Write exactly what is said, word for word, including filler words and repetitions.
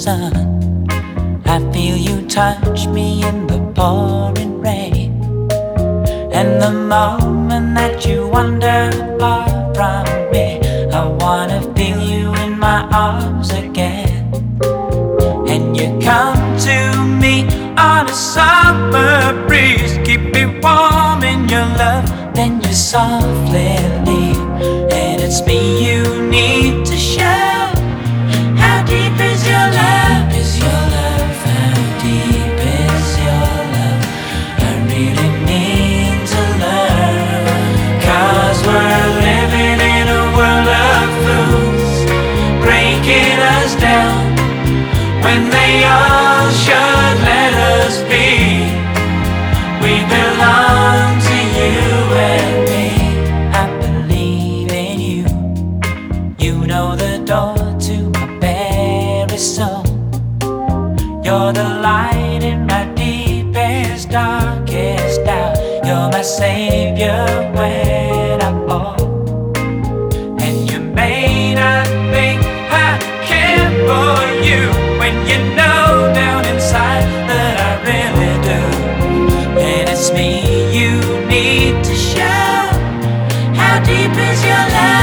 sun. I feel you touch me in the pouring rain. And the moment that you wander far from me, I wanna feel you in my arms again. And you come to me on a summer breeze, keep me warm in your love, then you softly leave. And it's me you need to show. How deep is your love? Is your love? How deep is your love? I really need to learn. 'Cause we're living in a world of fools, breaking us down when they all should let us be. We belong to you and me. I believe in you. You know the door to my very soul. You're the light in my deepest, darkest doubt. You're my savior when I fall. And you may not think I care for you, when you know down inside that I really do. And it's me you need to show. How deep is your love?